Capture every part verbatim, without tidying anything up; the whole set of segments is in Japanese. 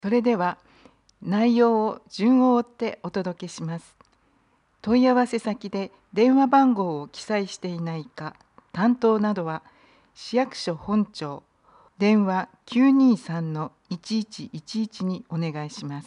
それでは内容を順を追ってお届けします。問い合わせ先で電話番号を記載していないか、担当などは市役所本庁電話 きゅうにさんのいちいちいちいち にお願いします。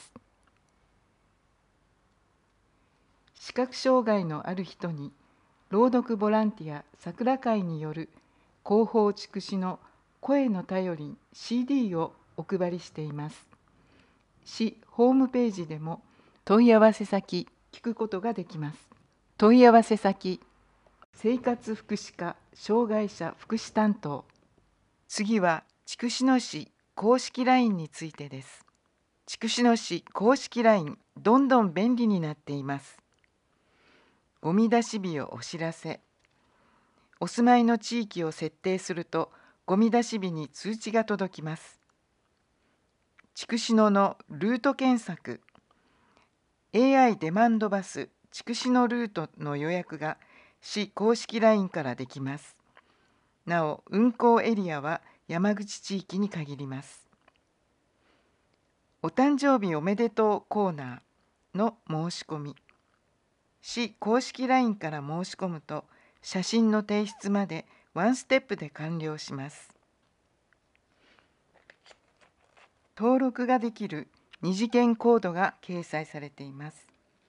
視覚障害のある人に朗読ボランティア桜会による広報筑紫の声の頼り シーディー をお配りしています。市ホームページでも問い合わせ先聞くことができます。問い合わせ先生活福祉課障害者福祉担当。次は筑紫野市公式 ライン についてです。筑紫野市公式 ライン どんどん便利になっています。ゴミ出し日をお知らせ。お住まいの地域を設定するとゴミ出し日に通知が届きます。筑紫野のルート検索。エーアイ デマンドバス筑紫野ルートの予約が市公式 ライン からできます。なお、運行エリアは山口地域に限ります。お誕生日おめでとうコーナーの申し込み。市公式 ライン から申し込むと、写真の提出までワンステップで完了します。登録ができる二次元コードが掲載されています。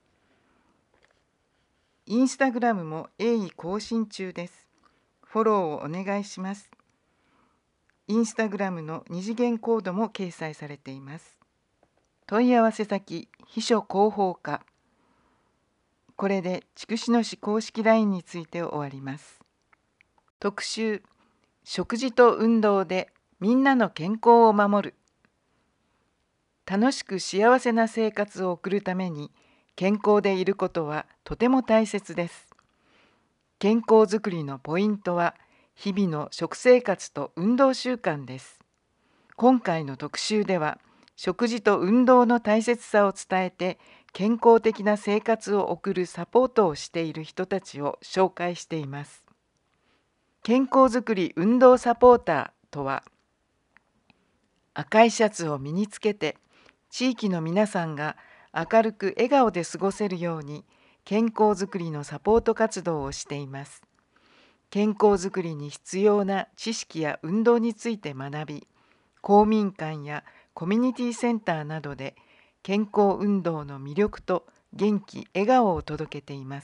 インスタグラムも鋭意更新中です。フォローをお願いします。インスタグラムの二次元コードも掲載されています。問い合わせ先、秘書広報課。これで筑紫野市公式 ライン について終わります。特集、食事と運動でみんなの健康を守る。楽しく幸せな生活を送るために健康でいることはとても大切です。健康づくりのポイントは日々の食生活と運動習慣です。今回の特集では食事と運動の大切さを伝えて健康的な生活を送るサポートをしている人たちを紹介しています。健康づくり運動サポーターとは、赤いシャツを身につけて地域の皆さんが明るく笑顔で過ごせるように健康づくりのサポート活動をしています。健康づくりに必要な知識や運動について学び、公民館やコミュニティセンターなどで健康運動の魅力と元気、笑顔を届けています。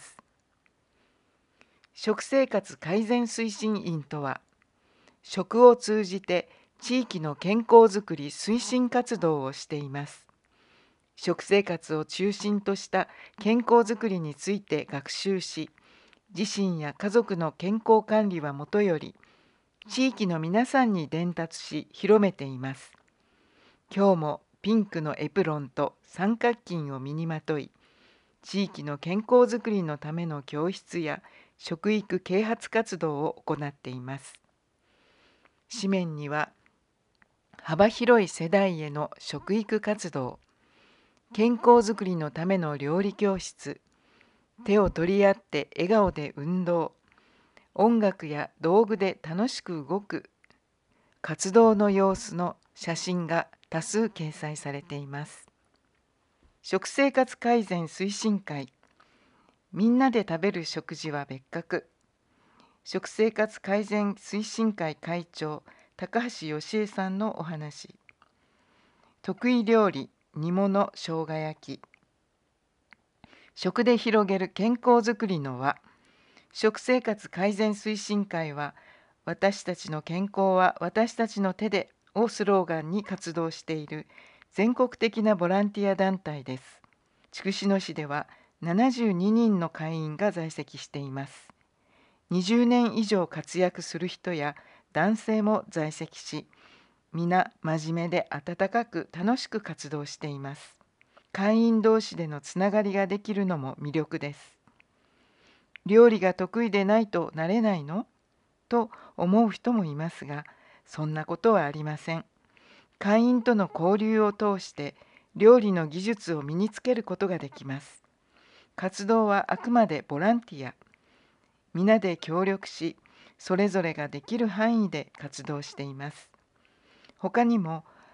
食生活改善推進員とは、食を通じて地域の健康づくり推進活動をしています。食生活を中心とした健康づくりについて学習し、自身や家族の健康管理はもとより、地域の皆さんに伝達し広めています。今日もピンクのエプロンと三角巾を身にまとい、地域の健康づくりのための教室や食育啓発活動を行っています。紙面には、幅広い世代への食育活動、健康づくりのための料理教室、手を取り合って笑顔で運動、音楽や道具で楽しく動く活動の様子の写真が多数掲載されています。食生活改善推進会、みんなで食べる食事は別格。食生活改善推進会会長、高橋義恵さんのお話。得意料理、煮物生姜焼き。食で広げる健康づくりの輪。食生活改善推進会は、私たちの健康は私たちの手でをスローガンに活動している全国的なボランティア団体です。筑紫野市ではななじゅうににんの会員が在籍しています。にじゅうねん以上活躍する人や男性も在籍し、皆真面目で温かく楽しく活動しています。会員同士でのつながりができるのも魅力です。料理が得意でないとなれないのと思う人もいますが、そんなことはありません。会員との交流を通して料理の技術を身につけることができます。活動はあくまでボランティア。皆で協力し、それぞれができる範囲で活動しています。他にも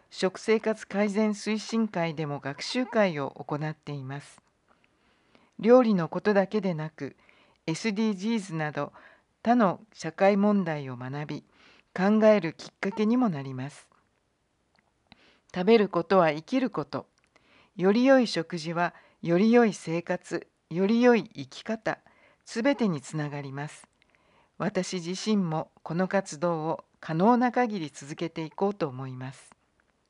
食生活改善推進会でも学習会を行っています。料理のことだけでなく、エスディージーズ など他の社会問題を学び、考えるきっかけにもなります。食べることは生きること。より良い食事はより良い生活、より良い生き方、すべてにつながります。私自身もこの活動を可能な限り続けていこうと思います。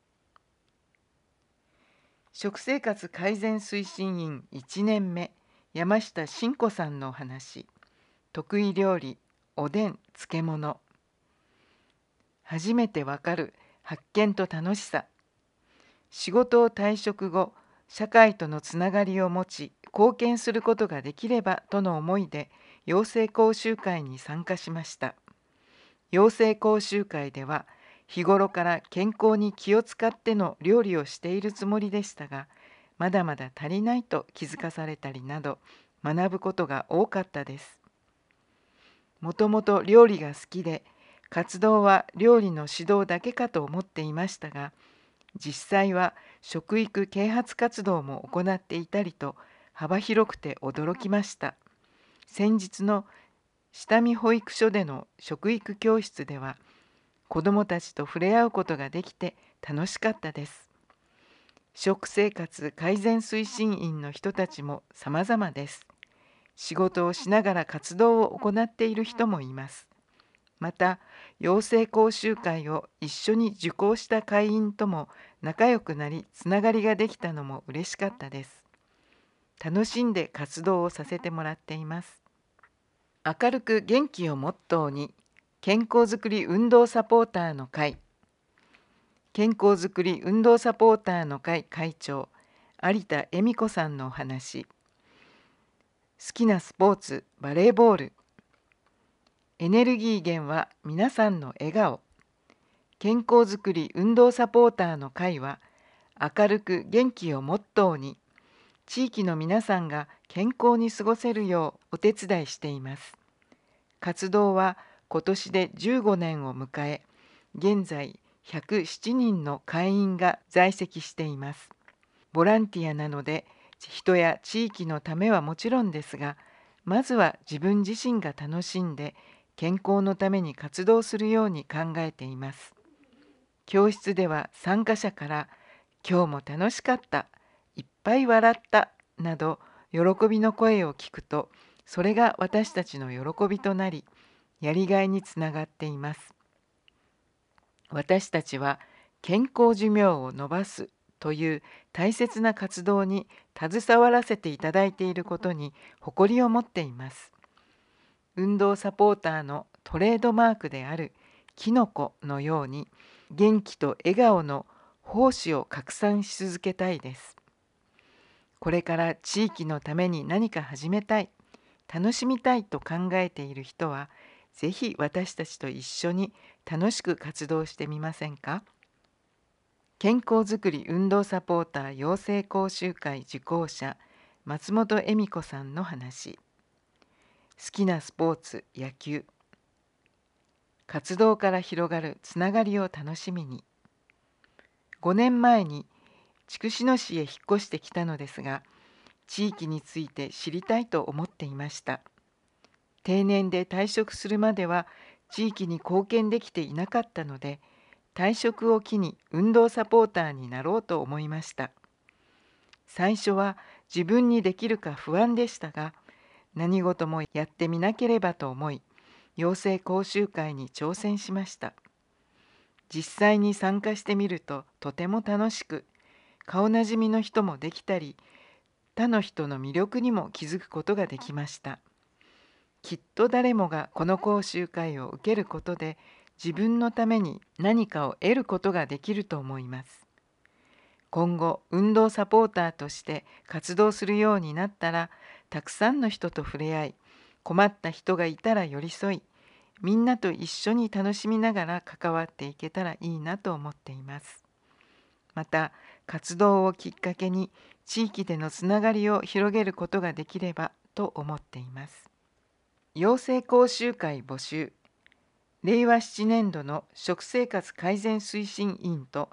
食生活改善推進員いちねんめ、山下真子さんのお話。得意料理、おでん、漬物。初めてわかる発見と楽しさ。仕事を退職後、社会とのつながりを持ち、貢献することができればとの思いで、養成講習会に参加しました。養成講習会では、日頃から健康に気を使っての料理をしているつもりでしたが、まだまだ足りないと気づかされたりなど、学ぶことが多かったです。もともと料理が好きで、活動は料理の指導だけかと思っていましたが、実際は食育啓発活動も行っていたりと幅広くて驚きました。先日の下見保育所での食育教室では、子どもたちと触れ合うことができて楽しかったです。食生活改善推進員の人たちも様々です。仕事をしながら活動を行っている人もいます。また、養成講習会を一緒に受講した会員とも仲良くなり、つながりができたのも嬉しかったです。楽しんで活動をさせてもらっています。明るく元気をモットーに、健康づくり運動サポーターの会。健康づくり運動サポーターの会会長、有田恵美子さんのお話。好きなスポーツ、バレーボール。エネルギー源は皆さんの笑顔。健康づくり運動サポーターの会は、明るく元気をモットーに、地域の皆さんが健康に過ごせるようお手伝いしています。活動は今年でじゅうごねんを迎え、現在ひゃくななにんの会員が在籍しています。ボランティアなので、人や地域のためはもちろんですが、まずは自分自身が楽しんで、健康のために活動するように考えています。教室では参加者から今日も楽しかった、いっぱい笑ったなど喜びの声を聞くと、それが私たちの喜びとなり、やりがいにつながっています。私たちは健康寿命を延ばすという大切な活動に携わらせていただいていることに誇りを持っています。運動サポーターのトレードマークであるキノコのように、元気と笑顔の奉仕を拡散し続けたいです。これから地域のために何か始めたい、楽しみたいと考えている人は、ぜひ私たちと一緒に楽しく活動してみませんか。健康づくり運動サポーター養成講習会受講者、松本恵美子さんの話。好きなスポーツ、野球。活動から広がるつながりを楽しみに。ごねんまえに筑紫野市へ引っ越してきたのですが、地域について知りたいと思っていました。定年で退職するまでは地域に貢献できていなかったので、退職を機に運動サポーターになろうと思いました。最初は自分にできるか不安でしたが、何事もやってみなければと思い、養成講習会に挑戦しました。実際に参加してみるととても楽しく、顔なじみの人もできたり、他の人の魅力にも気づくことができました。きっと誰もがこの講習会を受けることで、自分のために何かを得ることができると思います。今後、運動サポーターとして活動するようになったら、たくさんの人と触れ合い、困った人がいたら寄り添い、みんなと一緒に楽しみながら関わっていけたらいいなと思っています。また、活動をきっかけに地域でのつながりを広げることができればと思っています。養成講習会募集。れいわななねんどの食生活改善推進委員と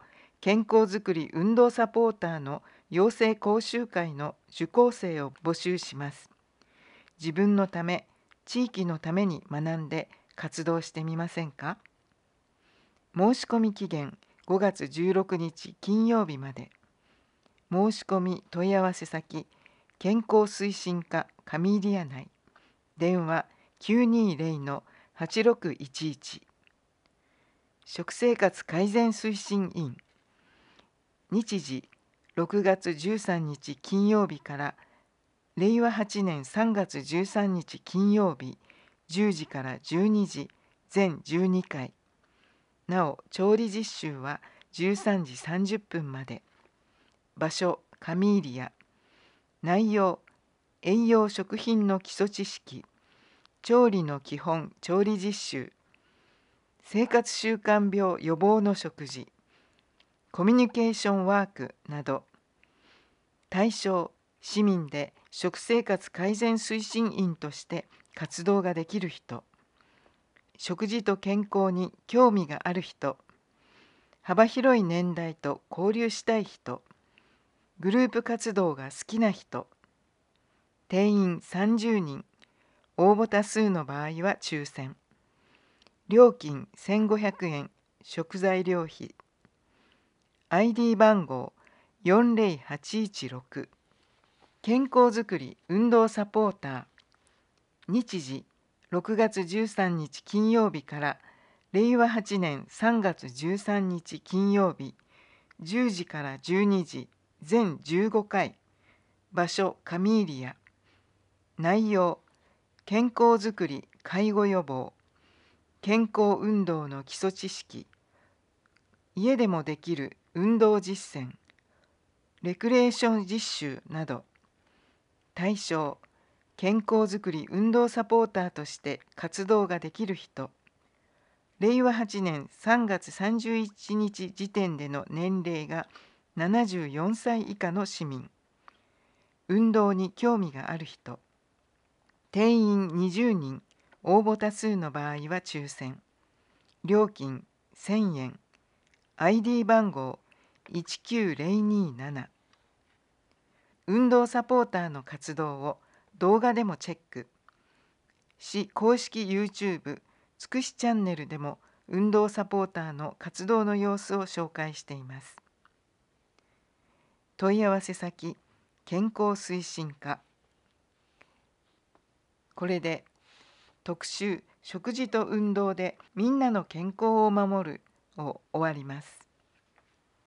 健康づくり運動サポーターの養成講習会の受講生を募集します。自分のため、地域のために学んで活動してみませんか？申し込み期限ごがつじゅうろくにち金曜日まで。申し込み問い合わせ先、健康推進課上入谷内。電話きゅうにーぜろのはちろくいちいち。食生活改善推進員。日時ろくがつじゅうさんにち金曜日かられいわはちねんさんがつじゅうさんにち金曜日じゅうじからじゅうにじ全じゅうにかい。なお調理実習はじゅうさんじさんじゅっぷんまで。場所上入谷。内容栄養食品の基礎知識、調理の基本調理実習、生活習慣病予防の食事、コミュニケーションワークなど。対象市民で食生活改善推進員として活動ができる人、食事と健康に興味がある人、幅広い年代と交流したい人、グループ活動が好きな人。定員さんじゅうにん、応募多数の場合は抽選。料金せんごひゃくえん、食材料費。アイディー 番号よんぜろはちいちろく。健康づくり運動サポーター。日時ろくがつじゅうさんにち金曜日かられいわはちねんさんがつじゅうさんにち金曜日じゅうじからじゅうにじ全じゅうごかい。場所上入谷。内容健康づくり介護予防、健康運動の基礎知識、家でもできる運動実践、レクレーション実習など。対象健康づくり運動サポーターとして活動ができる人。れいわはちねんさんがつさんじゅういちにち時点での年齢がななじゅうよんさい以下の市民。運動に興味がある人。定員にじゅうにん、応募多数の場合は抽選。料金せんえん。アイディー 番号いちきゅうぜろにーなな。運動サポーターの活動を動画でもチェック。市公式 YouTube つくしチャンネルでも運動サポーターの活動の様子を紹介しています。問い合わせ先、健康推進課。これで特集食事と運動でみんなの健康を守るを終わります。